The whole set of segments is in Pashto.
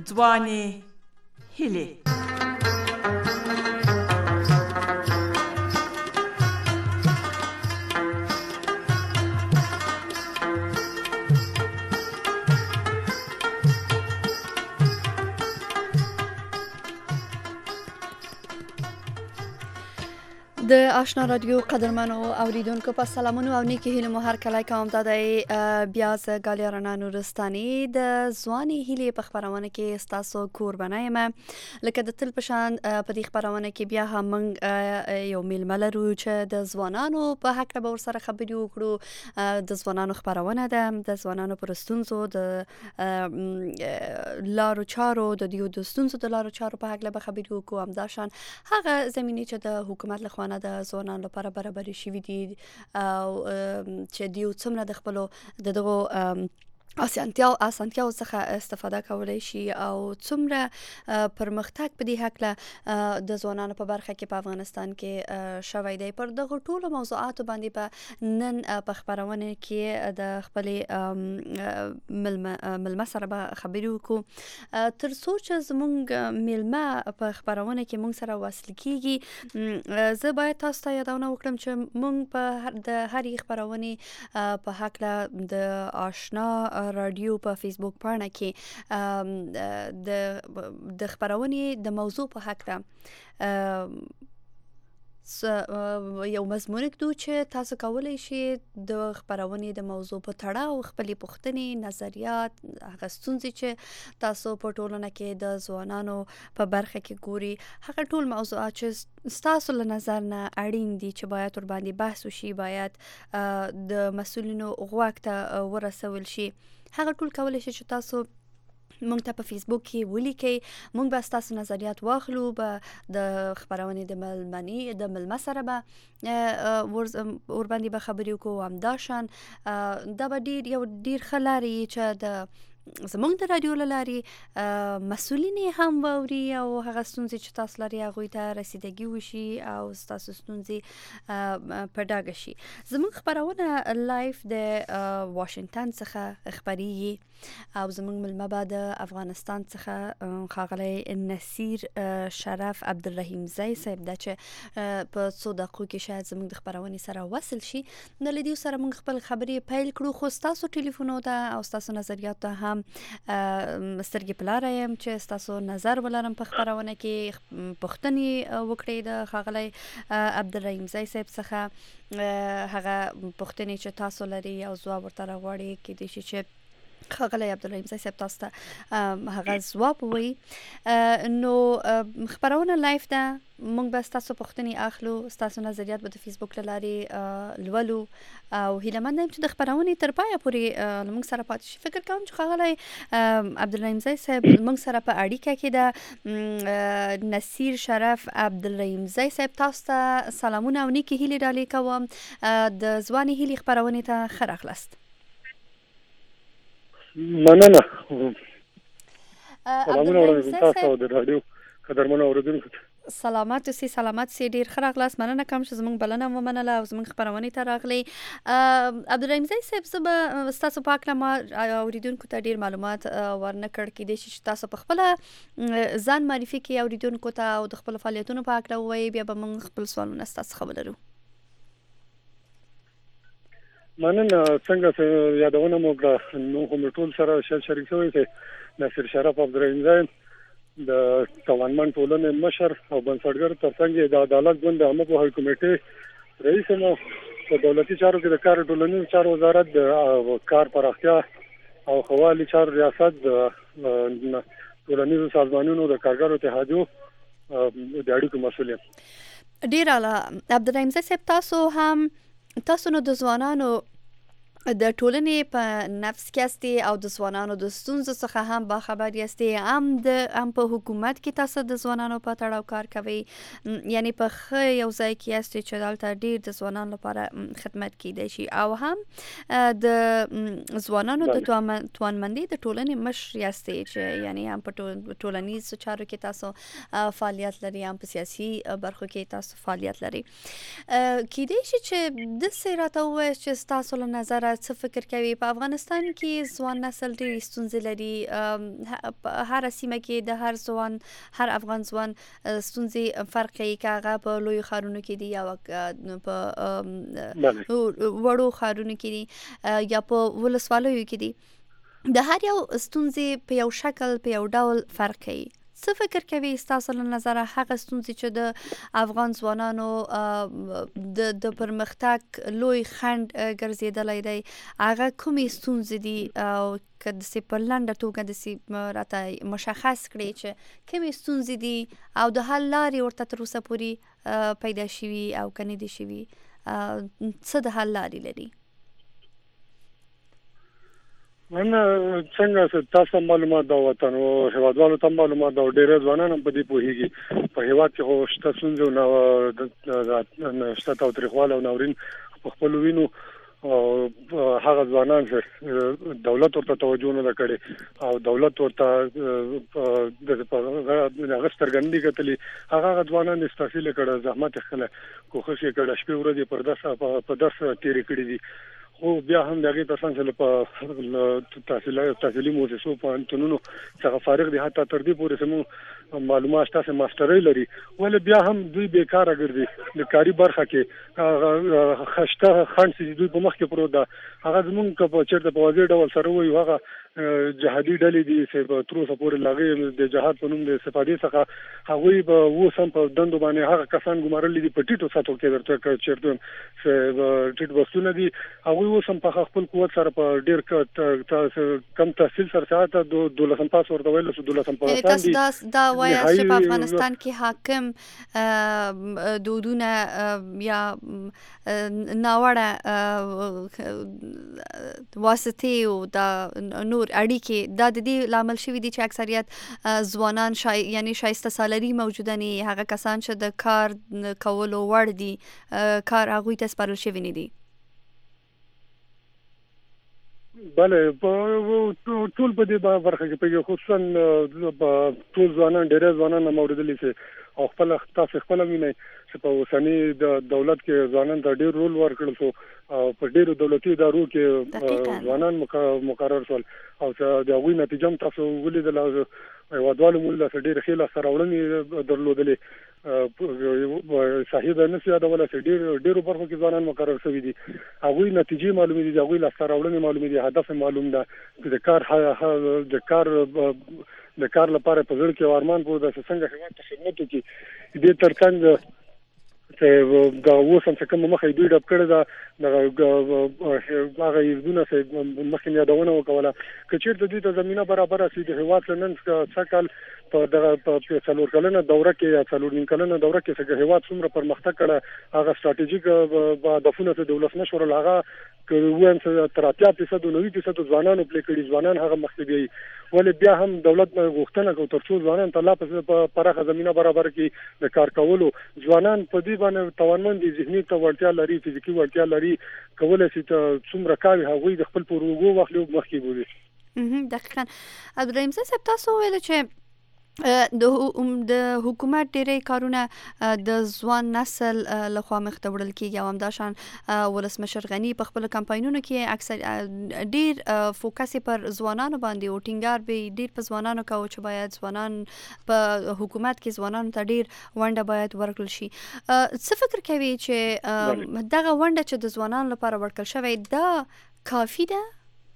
ځوانې هیلې. د آشنا رادیو قدرمنو اوریدونکو په سلامونو او نیکی هیلو مو هر کله کوم دا د بیا ز ګالیارنا نورستاني د ځواني هیلې په خبرونه کې ستاسو کوربنه یم. لکه د تل پشان په دې خبرونه کې بیا هم یو میلمه لرو چې د ځوانانو په حق به ور سره خبرې وکړو. د ځوانانو خبرونه ده د ځوانانو پر ستونزو د لارو چارو د ستونزو د لارو چارو په حق به خبرې وکړو. هم داشان هغه زمینه چې د حکومت لخوا د ځوانانو لپاره برابر شوي دي او چې دیو څومره د خپلو دغه اسانتیاو څخه استفاده کولای شي او څومره پرمختګ په دې حق د ځوانانو په برخه کې په افغانستان کې شوی دی. پر دغه ټولو موضوعاتو باندې په نن په خبرونه کې د خپل ملمه سره به خبرې وکړو. تر څو چې زموږ ملمه په خبرونه کې موږ سره وصل کیږي زه باید تاسو ته یادونه وکړم چې موږ په د هرې خبرونه په حق د آشنا رادیو په فیسبوک پاڼه کې د خبرونې د موضوع په حق یو مضمون کړو چې تاسو کولای شئ د خبرونې د موضوع په تړاو خپلې پوښتنې نظریات هغه ستونزې چې تاسو په ټولنه کې د ځوانانو په برخه کې ګوري هغه ټول موضوعات چې تاسو له نظر نه اړین دي چې باید ور باندې بحث وشي باید د مسؤلینو غوږ ته ورسول شي هغه ټول کولای شي چې تاسو مونږ ته په فیسبوک کې ولیکئ. مونږ به تاسو نظریات واخلو به د خبرونې د ملمه سره به ور باندې به خبرې وکړو. همداشان دا به ډیر ښه لارې چې د زموږ د رادیو له لارې مسؤلین هم واوري او هغه ستونزې چې تاسو لري هغوی ته رسیدګي وشي او ستاسو ستونزې په ډاګه شي. زموږ خبرونه لایف د واشنگټن څخه خبرېږي او زموږ ملمه به د افغانستان څخه ښاغلی نصیر شرف عبدالرحیم زی صاحب ده چې په څو دقیقو کې شاید زموږ د خبرونې سره وصل شي. نو له دې سره موږ خپل خبرې پیل کړو خو ستاسو ټلیفونو ته او ستاسو نظریات ته هم سترګې په لاره یم چې ستاسو نظر ولرم په خبرونه کې پوښتنې وکړئ د ښاغلی عبدالرحیم زی صاحب څخه هغه پوښتنې چې تاسو لري او ځواب ورته راغواړئ کېدای شي چې ښاغلی عبدالرحیم زی صاحب تاسو ته هغه ځواب ووایي. نو خبرونه لایف ده موږ به ستاسو پوښتنې اخلو ستاسو نظریات به د فیسبوک له لارې لولو او هیله مند یم چې د خبرونې تر پایه پورې موږ سره پاتې شي. فکر کوم چې ښاغلی عبدالرحیم زی صاحب موږ سره په اړیکه کې ده. نصیر شرف عبدالرحیم زی صاحب تاسو ته سلامونه او نیکې هیلې ډالۍ کوم. د ځوانې هیلې خبرونې ته ښه راغلاست. مننه. سلامونه ورته تاسو د رادیو قدرمنو اوریدونکو ته. سلامات سي ډیر ښه راغلاست. مننه کوم چې زموږ بلنه ومنله او زموږ خبرونې ته راغلی. عبدالرحیم زی صاحب زه به ستاسو په هکله ما اوریدونکو ته ډیر معلومات ورنه کړ کېدای شي چې تاسو په خپله ځان معرفي کړئ اوریدونکو ته او د خپلو فعالیتونو په هکله ووایئ بیا به موږ خپل سوالونه ستاسو څخه ولرو. مننه. څنګه یادونه مو کړه نو هم ټول سره شریک شوی چې نصیر شرف عبدالرحیم زی د توانمن ټولنې مشر او بنسټګر ترڅنګ د عدالت ګوند د عامه پوهاوي کمیټې رئیس نو په دولتي چارو کې د کار ټولنیز چارو وزارت د کار پراختیا او خوالي چارو ریاست د ټولنیزو سازمانونو د کارګرو اتحادیو د اړیکو مسؤل یم. ډیر اعلی. عبدالرحیم زی صاحب تاسو نو د ځوانانو د ټولنې په نفس کې یاستئ او د ځوانانو د ستونزو څخه هم باخبر یاستئ. هم په حکومت کې تاسو د ځوانانو په تړاو کار کوئ یعنی په ښه یو ځای کې یاستئ چې دلته ډیر د ځوانانو لپاره خدمت کیدای شي او هم د ځوانانو د توانمندۍ د ټولنې مشر یاستئ چې یعنی هم په ټولنیز چارو کې تاسو فعالیت لري هم په سیاسي برخو کې تاسو فعالیت لري. کیدای شي چې د سیرته وایي چې تاسو له نظر څه فکر کوي په افغانستان کې ځوان نسل ډېرې ستونزې لري په هر سیمه کې د هر افغان ځوان ستونزې فرق کوي که هغه په لویو ښارونو کې دي یا په وړو ښارونو کې دي یا په ولسوالیو کې دي د هر یو ستونزې په یو شکل په یو ډول فرق کوي څه فکر کوي ستاسو له نظره هغه ستونزې چې د افغان ځوانانو د پرمختګ لوی خنډ ګرځېدلی دی هغه کومې ستونزې دي او که داسې په لنډه توګه داسې راته مشخص کړي چې کومې ستونزې دي او د حل لارې ورته تر اوسه پورې پیدا شوي او که نه دي شوي څه د حل لارې لري من څنګه تاسو معلومات دا وطن او هیوادوالو ته معلومات دا ډېر ځوانان په دې پوهیږي په هیواد کې خو شته څنګه نو شته تاریخوال او ناورین په خپل وینو هغه ځوانان چې دولت ورته توجه نه کړي او دولت ورته د غسترګندې کتلې هغه ځوانان استفاده کړه زحمت خله کوښښ کړه شپې ورځې په درس تیرې کړې دي خو بیا هم دغه تاسو په تحصیلي مؤسسو په انتونو څخه فارغ دي حتی تر دې پورې سمو معلومات تاسو ماسترۍ لري ول بیا هم دوی بیکاره ګرځي د کاری برخه کې خشته خان سي دوی په مخ کې پروت ده هغه زمونږ په چیرته په وزیر ډول سره وي هغه جهادي ډلې دي چې په تر اوسه پورې لاغې د جهاد په نوم د استفادې څخه هغه به وسم په دندو باندې هغه کسان ګمارل دي په ټیټو ساتو کې درته چیرته چې ټیټ وسونه دي هغه وسم په خپل قوت سره په ډیر کم تحصیل سره ساعته 12 پاس ورته ویل چې 12 پاس دي دا وایي چې په افغانستان کې حاکم دودونه یا ناوړه واسطې او دا نور اړیکې دا د دې لامل شوی دي چې اکثریت ځوانان یعنی شایسته سالري موجوده نه هغه کسان چې د کار کولو وړ دي کار هغوی ته سپارل شوی نه دي بله ټول په دې برخه کې په خصوصا ټول ځوانان ډېر ځوانان موردلي چې او خپل تاسو خپل مینه چې په اوسنی د دولت کې ځوانان ته ډېر رول ورکړل شو او په ډېرو دولتي ادارو کې ځوانان مقرر شول او چې د هغوی نتیجه تاسو ولیدل هیوادوالو موږ له ډېر خېله سره وړاندې درلودلې صحیح ده نه یادوله چې ډېرو برخو کې ځوانان مقرر شوي دي هغوی نتیجې معلومې دي هغوی له سره وړاندې معلومې دي هدف معلوم ده چې د کار لپاره په ځړ کې ارمان پور د څنګه هیواد ته خدمت وکړي دې ترڅنګ چې دا وسم چې کوم مخې دوی ډب کړی دا هغه یزونه چې مخکې یادونه وکوله که چیرته دوی ته زمينه برابر شي د هیواد نن څه کال په دغه څلور کلنه دوره کې یا څلور نیم کلنه دوره کې چې هیواد څومره پرمختګ کړه هغه ستراتیژیک هدفونه چې دولت نشور هغه کوم څه تر 80% 90% ځوانانو پلي کړي ځوانان هغه مخکې دی ولې بیا هم دولت غوښتنه کوي تر څو ځوانان ته لا په پراخه زمينه برابر کړي د کار کولو ځوانان په دې باندې توانمند دي ذهني وړتیا لري فزیکی وړتیا لري کولای شي ته څومره کاوي هغه د خپل پروګو واخلو مخکې بوزي دقیقاً ابراهیم صاحب تاسو ویل چې د حکومت ډېری کارونه د ځوان نسل لخوا مخته وړل کیږي او همداشان ولسمشر غنی په خپل کمپاینونو کې اکثر ډېر فوکس پر ځوانانو باندې او ټینګار به ډېر په ځوانانو کوي چې باید ځوانان په حکومت کې ځوانانو ته ډېر ونډه باید ورکړل شي څه فکر کوي چې دغه ونډه چې د ځوانانو لپاره ورکړل شوی دا کافی ده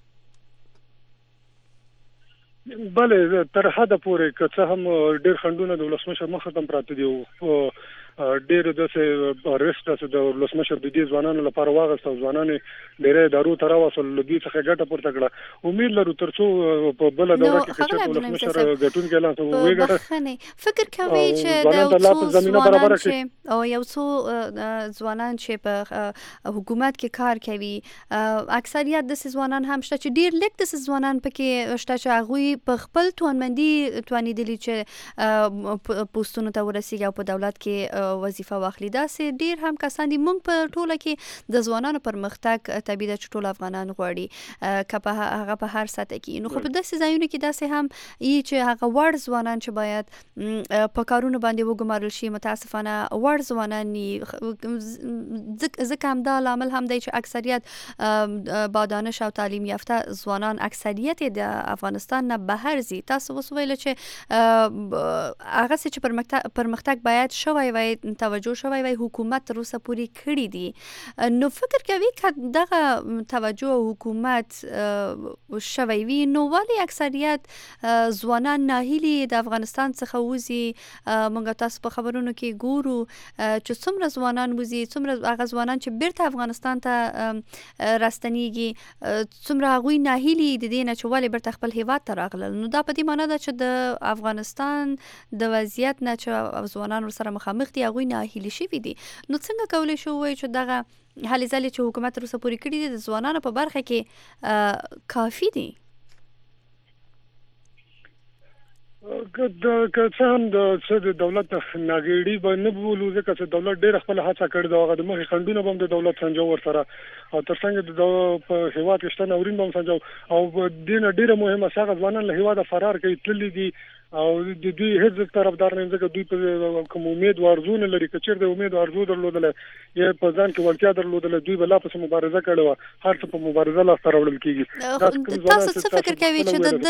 بله تر حد پورې که څه هم ډېر خندونه د ولسمشر مخه ته پراته دي ډېر د ریسټ د ولسمشر د دې ځوانانو لپاره واغسته ځوانان ډېر دارو تر وصل لګي څخه ګټه پورته کړه امید لرو ترڅو په بل دوره کې چې ولسمشر ګټون کې اعلان وي ګټه فکر کوي چې د یو څو ځوانان چې په حکومت کې کار کوي اکثریت د ځوانان هم شته چې ډېر لیک د ځوانان پکې شته چې هغه په خپل توانمندي توانیدلی چې پوسټونو ته ورسیږي او په دولت کې وظیفه واخلي. داسې ډیر هم کسان دي. موږ په ټوله کې د ځوانانو پرمختګ طبیعي ده چې ټول افغانان غواړي که په هغه په هر سطح کې نو خو په داسې ځایونو کې داسې هم چې هغه وړ ځوانان چې باید په کارونو باندې وګمارل شي متاسفانه وړ ځوانان ځکه همدا لامل هم دی چې اکثریت با دانش او تعلیم یافته ځوانان اکثریت د افغانستان نه بهر ځي. تاسو اوس ویل چې هغه څه چې پرمختګ باید شوی وای توجه شوی وای حکومت تر اوسه پورې کړی دي نو فکر کوي که دغه توجه حکومت شوی وي نو ولې اکثریت ځوانان ناهیلي د افغانستان څخه وځي؟ موږ تاسو په خبرونو کې ګورو چې څومره ځوانان وځي څومره هغه ځوانان چې بیرته افغانستان ته راستنیږي څومره هغوی ناهیلي د دې نه چې ولې بیرته خپل هیواد ته راغلل. نو دا په دې معنی ده چې د افغانستان د وضعیت نه چې ځوانان ورسره مخامخ دي هغوی ناهیلي شوي دي. نو څنګه کولی شو ووایو چې دغه هلې ځلې چې حکومت تر اوسه پورې کړي دي د ځوانانو په برخه کې کافي دي؟ که څه هم د دولت ناګېړي به نه بولو ځکه چې دولت ډېره خپله هڅه کړې ده. هغه د مخې خنډونه به هم د دولت سنجو ورسره او تر څنګ په هېواد کې شته ناورین به هم سنجو او دې نه ډېره مهمه څه هغه ځوانان له هېواده فرار کوي تللي دي او د دوی هیڅ طرفدار نه ځکه دوی په کوم امید او ارزو نه لري. که چېرته امید او ارزو درلودله یا په ځان کې وړتیا درلودله دوی به لا پسې مبارزه کړې وه. هر څه په مبارزه لاسته راوړل کېږي. تاسو څه فکر کوئ چې د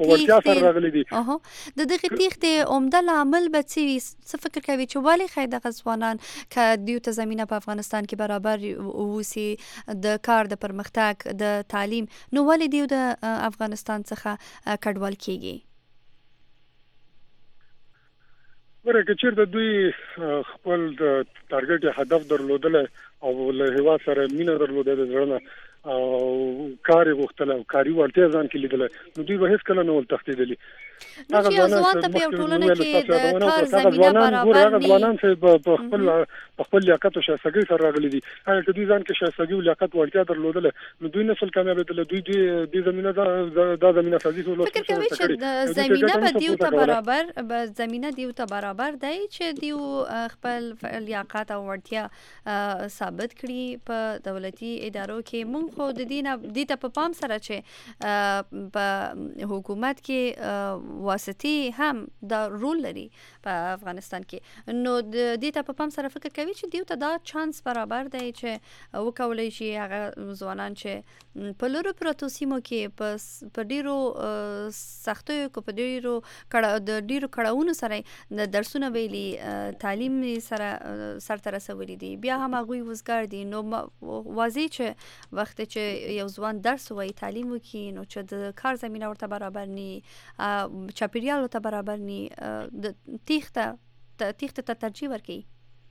دغې تیښتې عمده لامل به څه وي؟ څه فکر کوئ چې ولې ښایي دغه ځوانان که دوی ته زمینه په افغانستان کې برابر اوسي د کار د پرمختګ د تعلیم نو ولې دوی د افغانستان څخه کډوال کېږي؟ که چېرته دوی خپل د ټارګټ هدف درلودله او له هېواد سره مینه درلوده د زړه نه او کار یې غوښتله او کاري وړتیا ځان کې لیدله نو دوی به هېڅکله نه ول تښتېدلي. نو چې یو ځوان ته په یو ټولنه کې د کار زمینه برابر هغه ځوانان چې په خپل لیاقت او شایستګۍ سره راغلي دي هغه که دوی ځان کې شایستګي او لیاقت وړتیا درلودله نو دوی نه شول کامیابېدلی. دوی دې زمینه دا زمینه سازي فکر کوي چې زمینه به دیو ته برابر زمینه دیو ته برابر دی چې دیو خپل لیاقت او وړتیا ثابت کړي په دولتي ادارو کې. مونږ خو د دې ته په پام سره چې په حکومت کې واسطي هم دا رول لري په افغانستان کې نو د دې ته په پام سره فکر کوي چې دیو ته دا چانس برابر دی چې وکولای شي هغه ځوانان چې په لرو پرتو سیمو کې په ډیرو سختیو کې په ډیرو کړهونو سره د درسونه ویلي تعلیم سره سرته رسولي دي بیا هم هغوی وزګار دي. نو واضح چې وخت چې یو ځوان درس وایي تعلیم وکړي نو چې د کار زمینه ورته برابر ني چاپیریال ورته برابر ني د تیښته ته ترجیح ورکوي.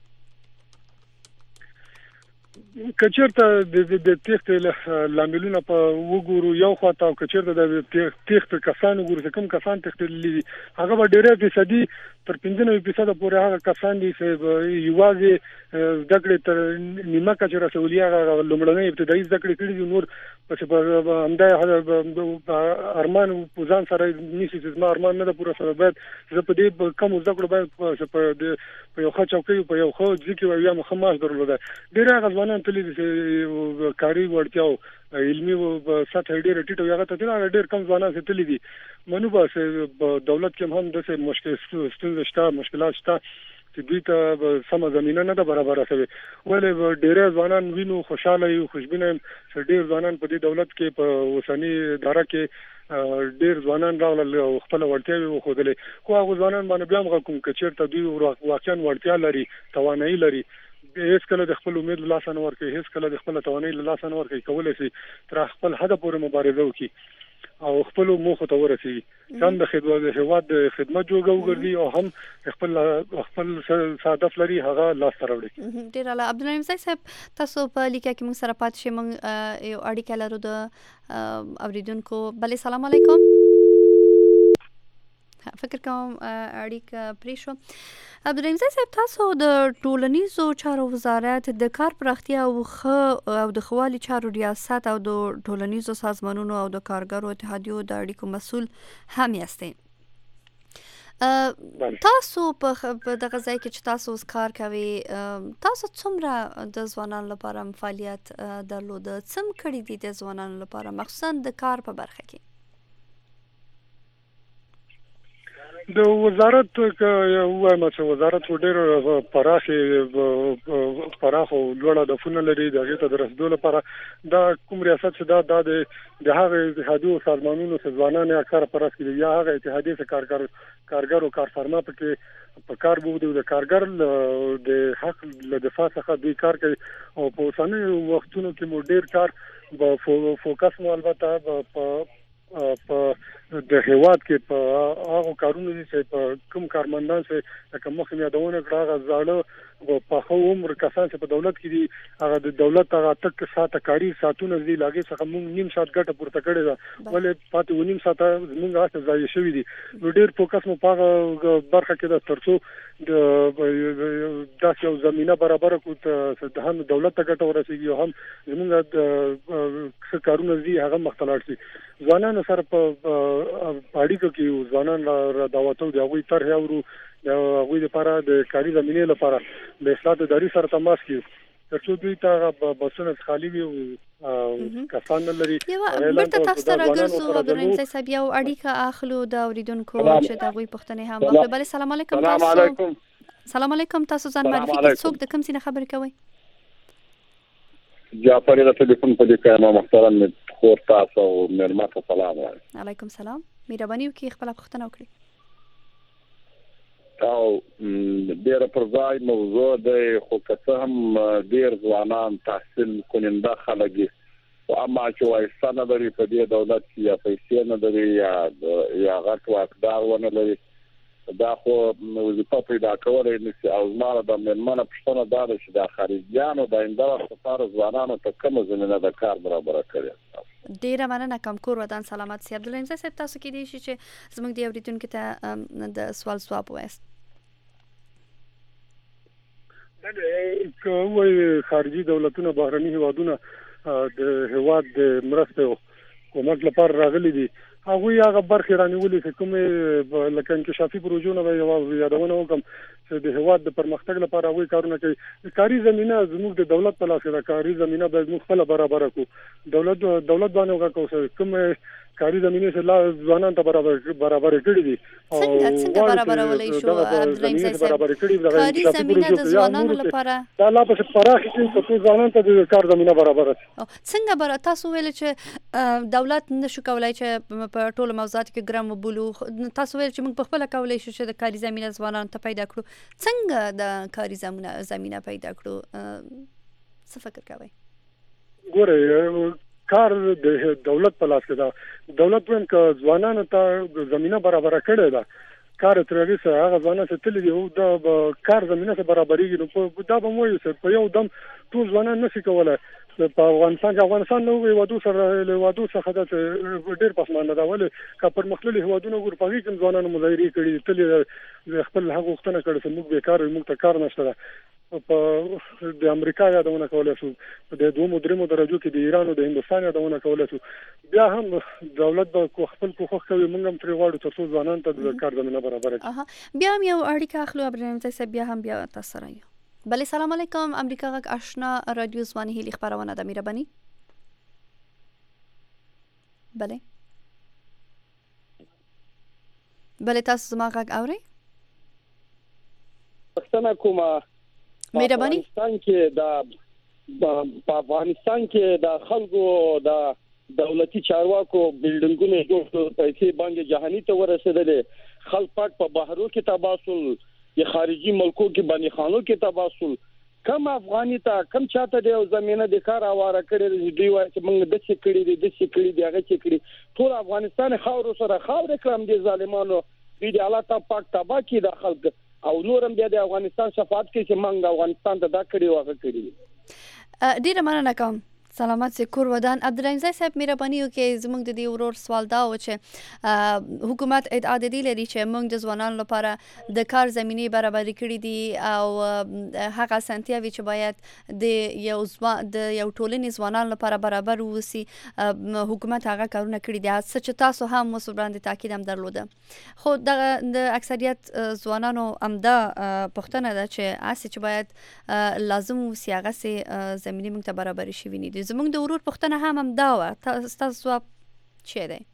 که چېرته د تیښتې لاملونه په وګورو یو خواته او که چېرته د تیښتې کسان وګورو چې کوم کسان تښتېدلي دي هغه به ډېری فیصدي تر 95% پورې هغه کسان دي چې یوازې زده کړې تر نیمه کچه رسولي هغه لومړنۍ ابتدایي زده کړې کړي دي. نور پسې همدا ارمان په ځان سره نیسي چې زما ارمان نه ده پوره سره باید زه په دې کمو زده کړو باید په یو ښه چوکۍ په یو ښه ځای کې یا ښه معاش درلوده. ډېری هغه ځوانان تللي دي چې کاري وړتیا علمي سطح ډېره ټیټه وي هغه ته هغه ډېر کم ځوانان چې تللي دي. منو به په دولت کې هم داسې ستونزې شته مشکلات شته چې دوی ته سمه زمینه نه ده برابره شوې. ولې ډېری ځوانان وینو خوشحاله یو خوشبینه یم چې ډېر ځوانان په دې دولت کې په اوسني اداره کې ډېر ځوانان راغلل او خپله وړتیاوې وښودلې خو هغو ځوانان باندې بیا هم غږ کوم که چېرته دوی واقعا وړتیا لري توانایي لري هیڅ کله د خپل امید له لاسه نه ورکوي هیڅ کله د خپل توانایي له لاسه نه ورکوي کولی شي تر خپل حده پورې مبارزه وکړي او خپل موخو ته ورسېږي. هم د هېواد د خدمت جوګه وګرځي او هم خپل هدف لري هغه لاسته راوړي. ډېر اعلی. عبدالرحیم صاحب تاسو په لیکه کې موږ سره پاتې شئ. موږ یو اړیکه لرو د اوریدونکو. بلې سلام علیکم. فکر کوم اړیکه پرې شو. عبدالرحیم صاحب تاسو د ټولنیزو چارو وزارت د کار پراختیا او د ښه چارو ریاست او د ټولنیزو سازمانونو او د کارګرو اتحادیو د اړیکو مسؤل هم یاستئ. تاسو په دغه ځای کې چې تاسو اوس کار کوي تاسو څومره د ځوانانو لپاره فعالیت درلود څم کړی دي د ځوانانو لپاره مخصوصا د کار په برخه کې د وزارت وایم چې وزارت ډېر پراخ او لوړ هدفونه لري د هغې ته د رسیدو لپاره دا کوم ریاست چې دا د هغه اتحادیو سازمانونو ځوانان یا کار پراخ کړي یا هغه اتحادیې کارګر او کارفرما په کار بوده د کارګر د حق له دفاع څخه دوی کار کوي او په اوسنۍ وختونو کې مو ډېر کار فوکس مو البته په د هیواد کې په هغه کارونه چې په کوم کارمندان چې کوم مخ یادونه کړه هغه زاړه په خو عمر کسان چې په دولت کې دي هغه د دولت هغه تک ساعت کاری ساعتونه دي لاګي څخه موږ نیم ساعت ګټه پورته کړې ده ولې پاتې ونیم ساعت موږ هغه ځای شوې دي نو ډېر فوکس مو په برخه کې د ترڅو د داسې یو زمينه برابر کو ته هم دولت ته ګټه ورسیږي او هم زموږ د کارونه دي هغه مختلف شي ځوانانو سره په اړیکو کې ځوانان را دعوتو دی هغه تر هاورو هغه لپاره د کاري زمينه لپاره د اصلاح اداري سره تماس کوي ترڅو دوی ته بسونه خالی وي او کسان لري برته تاسو سره ګرځو عبدالرحیم صاحب یو اړیکه اخلو د اوریدونکو چې دا غوي پښتنې هم واخلي بل سلام علیکم سلام علیکم تاسو ځان معرفي کړئ څوک د کوم څه خبرې کوي جعفر د ټلیفون په دې کې محترم خور تاسو او مرمت سلام علیکم سلام مهرباني وکړئ خپل پوښتنه وکړئ او ډېر پر ځای موضوع دی خو که څه هم ډېر ځوانان تحصیل کننده خلک دي اما چې وایسته نه لري په دې دولت کې یا پیسې نه لري یا غټ واکدار ونه لري دا خو وظیفه پیدا کولی نشي او زما د مېرمنه پوښتنه دا ده چې د خارجیانو د آینده وخت لپاره ځوانانو ته کومه زمینه د کار برابره کړې ډیره مننه کوم کور ودان سلامت سي عبدالرحیم صاحب تاسو کې دي چې زموږ د اوریدونکو ته د سوال ځواب وایست کومه خارجي دولتونه بهرني هیوادونه د هیواد د مرستو کومک لپاره راغلي دي هغه برخې رانیولې چې کومه لکه انکشافي پروژونه به یادونه وکم چې د هیواد د پرمختګ لپاره وایي کارونه کوي کاري زمينه زموږ د دولت په لاس کې ده کاري زمينه به موږ خپل برابر کو دولت باندې وکړو کومه کاري زمينه چې لا ځوانان ته برابر کړی دي څنګه برابرولای شو عبدالرحیم صاحب کاري زمينه د ځوانانو لپاره دا لا په پراخ کې چې ځوانان ته د کار زمينه برابر څنګه تاسو ویل چې دولت نشو کولای چې په ټولو موضوعاتو کې ګرام وبولو تاسو ویل چې موږ په خپل کولای شو چې د کاري زمينه ځوانانو ته پیدا کړو څنګه د کاري زمينه پیدا کړو څه فکر کوئ ګوره کار د دولت په لاس کې ده دولت څنګه ځوانانو ته زمينه برابر کړي ده کار ترغه سره هغه ځوانان چې تل دي او د کار زمينه سره برابرېږي نو دا به موږ سره په یو دم ټول ځوانان نشي کولای په افغانستان نو وادو څخه د ډېر پسمانه دا ولې کا پر مختلفو هوادونو ګور په کې ځوانانو مظاهره کړي تل خپل حق غوښتنه کړي چې موږ بیکار موږ ته کار نشته په د امریکا یادونه کولای شو د 2-3 درجو کې د ایران او د هندستان یادونه کولای شو بیا هم دولت به خپل کوښښ کوي موږ هم تر غواړو تر څو ځوانان ته د کار زمينه برابر کړي بیا هم یو اړیکه اخلو عبدالرحیم صاحب بیا هم تاسو سره یو بله سلام علیکم امریکا غږ آشنا رادیو ځواني هیلې خبرونه ده مهرباني بله تاسو زما غږ اورئ پښتنه کومه مهرباني په افغانستان کې د خلکو د دولتي چارواکو بلډینګونه جوړ پیسې باندې جهاني ته ورسېدلې خلک پټ په بهرو کې تباسل یا خارجي ملکو کې باندې خانو کې تباسل کم افغاني ته کم چاته د زمينه د کار اواره کړي دی وایي چې موږ د څه کړي دي هغه چې کړي ټول افغانستان خاور سره خاور کړم دي ظالمانو دې الله تعالی پاک تبا کې د خلک او نورم بیا د افغانستان شفاعت کې چې موږ افغانستان ته دا کړي واغ کړي ډیره مننه کوم سلامت سي کور ودان. عبدالرحیم صاحب مهرباني وکړئ زموږ د دې ورور سوال دا و چې حکومت ادعا د دې لري چې موږ د ځوانانو لپاره د کار زمینې برابرې کړې دي او هغه اسانتیاوې چې باید د یو ټولنې ځوانانو لپاره برابر ووسي حکومت هغه کارونه کړي دي، څه چې تاسو هم اوس وړاندې تاکید هم درلوده. خو د اکثریت ځوانانو همدا پوښتنه ده چې هسې چې باید لازم ووسي هغسې زمینې موږ ته برابرې شوي نه دي. زموږ د ورور پوښتنه هم همدا وه، ستاسو ځواب چی دی؟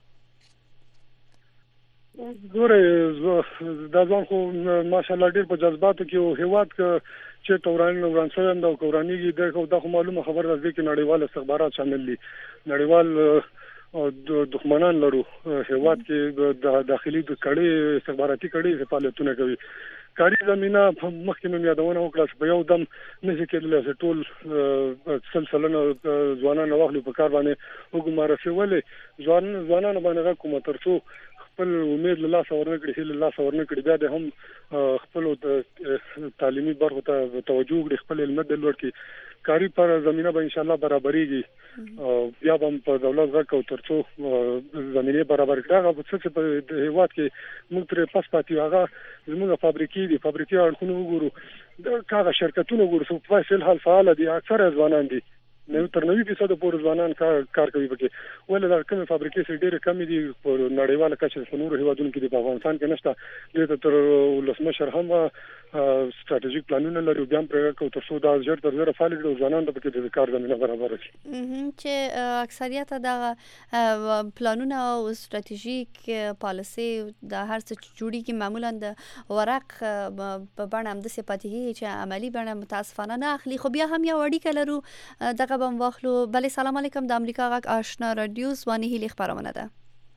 ګورئ دا ځوان خو ماشاءالله ډېر په جذباتو کې او هېواد که چېرته وران شوی هم ده او که ورانېږي دا خو معلومه خبره ده چې نړیوال استخبارات شامل دي، نړیوال دښمنان لرو هېواد کې د داخلي د کړۍ استخباراتي کړۍ فعالیتونه کوي. کاري زمینه مخکې مې یادونه وکړه چې په یو دم نشي کېدلی چې ټول سلسله ځوانان واخلي په کار باندې وګماري. ولې ځوانان باندې غږ کوم تر څو خپل امید له لاسه ورنه کړي، هیله له لاسه ورنه کړي، بیا د هم خپل تعلیمي برخو ته توجه وکړي، خپل علم د لوړ کړي، کاري پر زمینه به ان شاء الله برابرېږي. بیا به په دولت غږ او تر څو زمینه برابر کړي هغه څه چې په هیواد کې موږ ترې پس پاتې هغه زموږ فابریکې اړخونه وګورو، د هغه شرکتونه وګورو چې په فعل حال فعال دي، اکثره ځوانان دي، تر 90% پورې ځوانان کار کوي پکې. ولې دا کومه فابریکې چې ډېرې کمې دي په نړیواله کچه په نورو هیوادونو کې دي، په افغانستان کې نشته. دې تر ولسمشر هم ستراتیژیک پلانونه لري، بیا هم پرېکړه کوي تر څو دا ژر تر ژره فعال کړي او ځوانان ته پکې د کار زمینه برابر کړي. چې اکثریت دغه پلانونه او ستراتیژیک پالیسي د هر څه جوړیږي معمولا د ورق په بڼه همداسې پاتې کېږي چې عملي بڼه متاسفانه نه اخلي. خو بیا هم یو اړیکه لرو دغه بم واخلو. بله سلام علیکم، د امریکا غږ آشنا رادیو ځواني هیلې خپرونه ده.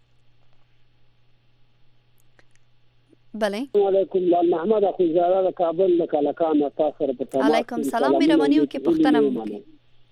بله علیکم محمد اخو زاره د کابل له کلکان تاسو سره په تماس. علیکم سلام، مهرباني وکړئ پوښتنه وکړئ.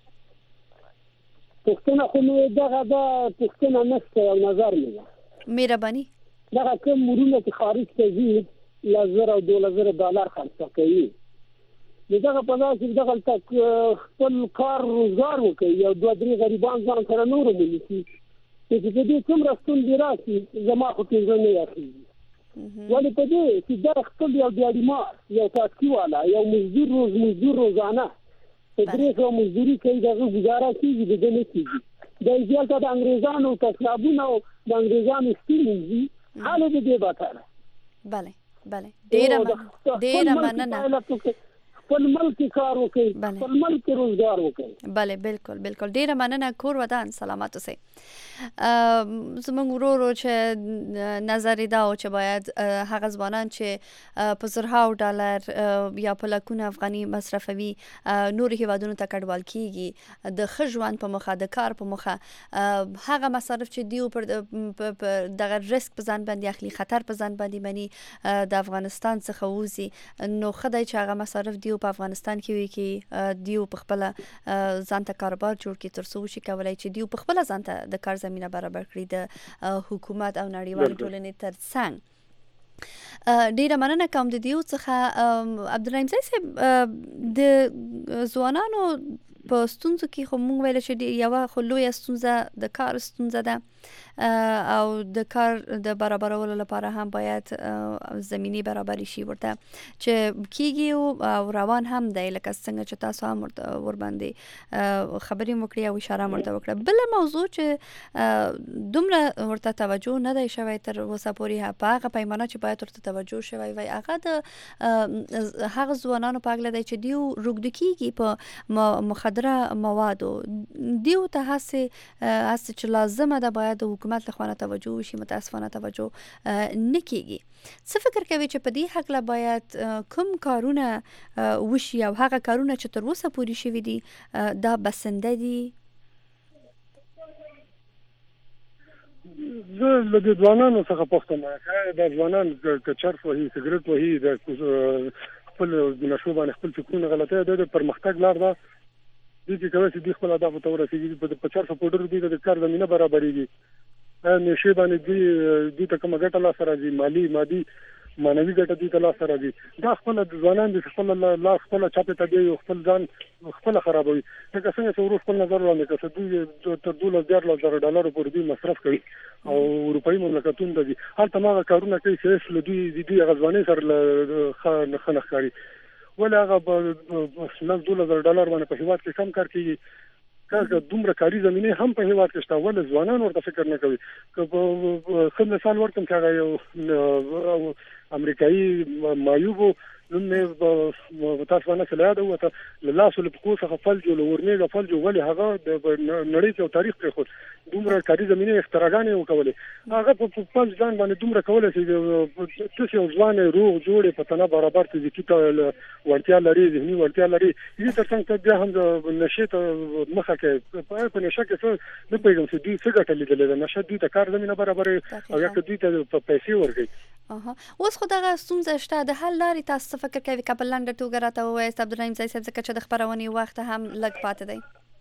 پوښتنه خو مې دغه د پوښتنه نشته، یو نظر مې ده. مهرباني دغه کوم مرونه چې خارج ته ځي $1,000 او $2,000 خرڅ کوي، دغه په ځای چې دغه خپل کار روزګار وکړي او 2-3 غریبان ځان سره نور ونیسي، چې دې څومره ستونزې راشي زما خو کې زړه نه یخېږي. ولې په دې چې دا خپل یو دیاړي یو تاکسي والا یو مزدور روزانه په 300 مزدوري کوي، دغه گزاره کېږي، د دې نه کېږي. د ایجالته د انګریزانو تسلابونه او د انګریزانو ستونزې حال دې باتاره. بله ډېره مننه. خپل ملک کار وکړي، خپل ملک روزګار وکړي. بله بالکل ډېره مننه. کور ودان سلامت اوسئ. زموږ ورورو چې نظر دا و چې باید هغه ځوانان چې په $100 یا په لکونه افغاني مصرفوي نور هیوادونو ته کډوال کیږي د ښه ژوند په مخه، د کار په مخه، هغه مصارف چې دیو پر دغه ریسک په ځان باندې اخلي، خطر په ځان باندې مني د افغانستان څخه ووځي، نو ښه دی چې هغه مصارف دیو په افغانستان کې وي کې دیو په خپله ځان ته کاروبار جوړ کړي تر څو وشي کولی چې دیو په خپله ځان ته د کار زمینه برابر کړي د حکومت او نړیوالې ټولنې تر څنګ. ډیره مننه کوم د دیو څخه. عبدالرحیم صاحب د ځوانانو په ستونزو کې خو موږ ویل چې یوه خو لویه ستونزه د کار ستونزه ده او د کار د برابرولو لپاره هم باید زمینی برابري شي ورته چې کیږي او روان هم دی، لکه څنګه چې تاسو هم ور باندې خبرې وکړې او اشاره ورته وکړه. بل موضوع چې دومره ورته توجه نه دی شوی تر اوسه پورې په هغه پیمانه چې باید ورته توجه شوی وای، هغه د هغه ځوانانو په اړه دی چې دیو روږد کیږي په مخدره موادو. دیو ته هسې چې لازمه ده باید د حکومت له خوا توجه وشي، متاسفانه توجه نه کیږي. څه فکر کوي چې په دې هکله باید کوم کارونه وشي او هغه کارونه چې تر اوسه پورې شوي دي دا بسنده دي؟ زه له دې ځوانانو څخه پوښتنه کوم، دا ځوانان که چرس وهي، سګرټ وهي، د خپل نشو باندې خپل فکرونه غلطه د پرمختګ لار ده، دې کې کوي چې د خپل اهدافو ته ورسېږي، په 400 پوډر دي د کار زمينه برابرېږي، نشي باندې دې ته کومه ګټه لا سره دي، مادي مانوي ګټه دي تل سره دي دا خپل ځوانان د خپل لاس خپل چاپه ته دی خپل ځان خپل خرابوي لکه څنګه چې ورو خپل نظر وړاندې کوي دوی تر $12,000 پورې دوی مصرف کوي او اروپאי مملکتونه دي هلته ما کارونه کوي چې دوی غزواني سره خنخ کوي ولا هغه $12,000 باندې په هیواد کې کم کار کوي که دومره کاری زمينه هم په هیواد کې شته ول ځوانان ورته فکر نه کوي که خپل مثال ورکم چې هغه امریکایي مایوبو نو تاسو باندې سلاده وته لاسو له پکو څخه فلجو لورنیګه فلجو ولې هغه د نړۍ کې تاریخ کې خو دومره کاری زمينه اختراګانې وکولې هغه په خپل ځان باندې دومره کولای چې تاسو ځوان روغ جوړ په تنه برابر فزیکی ته ورتیا لري ذهني ورتیا لري دې ترڅنګ ته بیا هم نشه ته مخه کې په نشه کې څه نه پیژنم چې دوی څه ګټلې ده نشه دوی ته کار زمينه برابر او یا دوی ته پیسې ورکړي اوس خو دغه ستونزه شته د حل لارې تاسو فکر کوي کابل لنډه توګه راته ووایاست عبدالرحیم ځای صاحب ځکه چې د خپرونې وخت هم لږ پاتې دی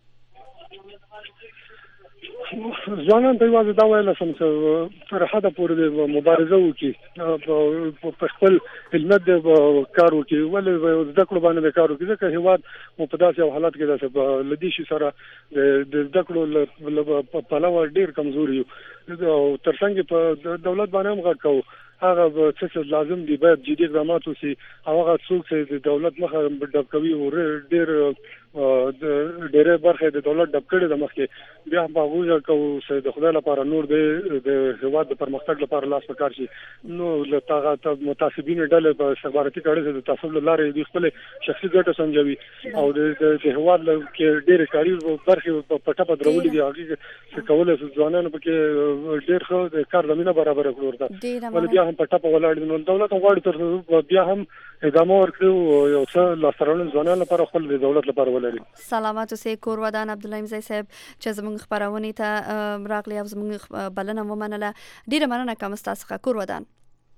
ځوانان ته یوازې دا ویل سم چې تر حده پورې مبارزه وکړي په خپل علم د کار وکړي ولې زده کړو باندې کار وکړي ځکه هیواد مو په داسې حالت کې ده چې لدی شي سره د زده کړو په لور ډیر کمزوري او ترڅنګ په دولت باندې هم غږ کوو هغه څه لازم دی باید جدي اقدامات وشي هغه څوک چې د دولت مخه ډب کوي او ډېر برخه د دولت ډب کړي د مخکې بیا باغوجه کوو چې د خدای لپاره نور د هیواد د پرمختګ لپاره لاس پکار شي نو لته متعصبین ډلې په سفارتي کړي د تاسو لپاره د خپل شخصي ګټه سنجوي او د هیواد کې ډېر کاری برخه په ټاپه درولې دي هغه چې کولای شي ځوانانو پکې ډېر ښه د کار زمينه برابر کړو ورته ول بیا هم په ټاپه ولاړ نو دولت غواړي تر بیا هم ادامه ورکړو یو څه لاسرون ځوانانو لپاره خپل د دولت لپاره ولري سلامات اوسې کور ودان عبدالرحیم ځای صاحب چې زموږ خبرونه ته راغلی او زموږ بلنه ومنله ډیره مننه کوم تاسو کور ودان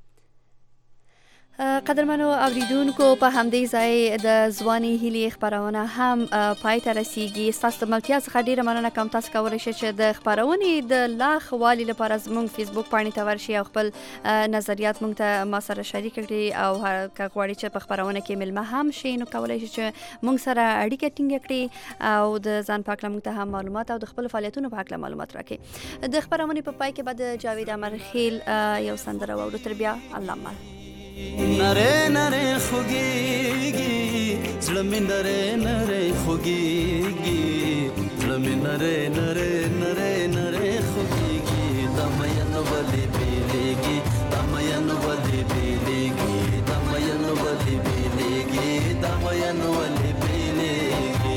قدرمنو اوریدونکو په همدې ځای د ځواني هلي خبرونه هم پای ته رسیدي تاسو ملتیا څخه ډیره مننه کوم تاسو کولای شئ چې د خبرونې د لا خوالي لپاره زموږ فیسبوک باندې ته ورشي او خپل نظریات موږ ته ما سره شریک کړئ او که غواړئ چې په خبرونه کې ملمه هم شئ نو کولای شئ چې موږ سره اړیکه ټینګ کړئ او د ځان په اړه موږ ته هم معلومات او د خپل فعالیتونو په اړه معلومات راکړئ د خبرونې په پای کې بعد جاوید امرخیل یو سندره واورو تر بیا الله مال نره نره خوگیگی زلمی نره نره خوگیگی زلمی نره نره نره نره خوگیگی دامینو ولی بیلیگی دامینو ولی بیلیگی دامینو ولی بیلیگی دامینو ولی بیلیگی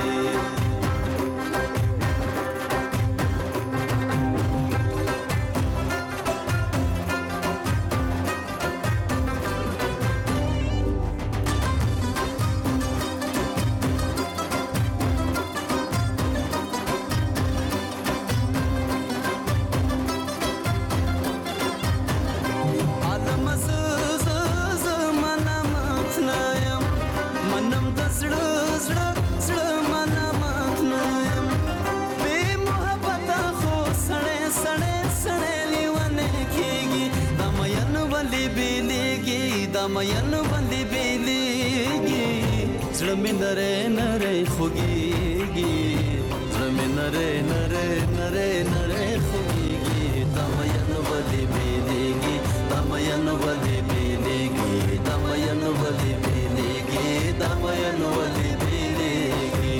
دامین ولی بیلیگی زلمی نره نره خوگیگی زلمی نره نره نره نره خوگیگی دامین ولی بیلیگی دامین ولی بیلیگی دامین ولی بیلیگی دامین ولی بیلیگی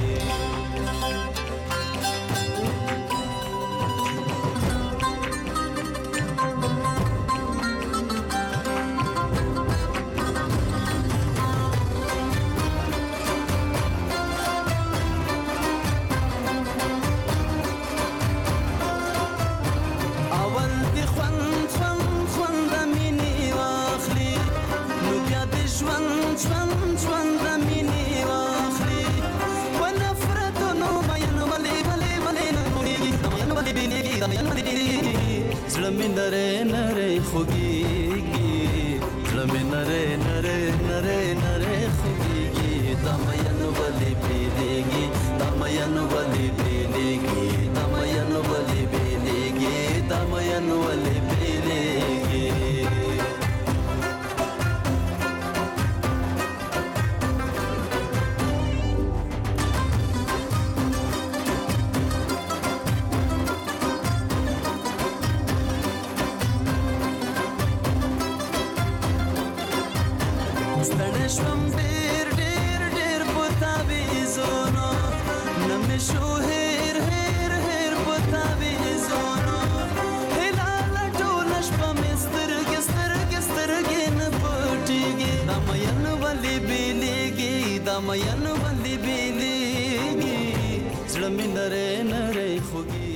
زلمی نره نره خوگیگی زلمی نره نره نره نره خوگیگی دامین ولی بیلیگی دامین ولی بیلیگی دامین ولی بیلیگی دامین ولی بیلیگی شوم ډېر ډېر ډېر پتا ویزونو نمې شو هیر هیر هیر پتا ویزونو هلاله ټول شپه مې سترګې سترګې سترګې نه پټېږي دا مین ولې بیلېږي دا مین ولې بیلېږي زړه مې نری نری خوږي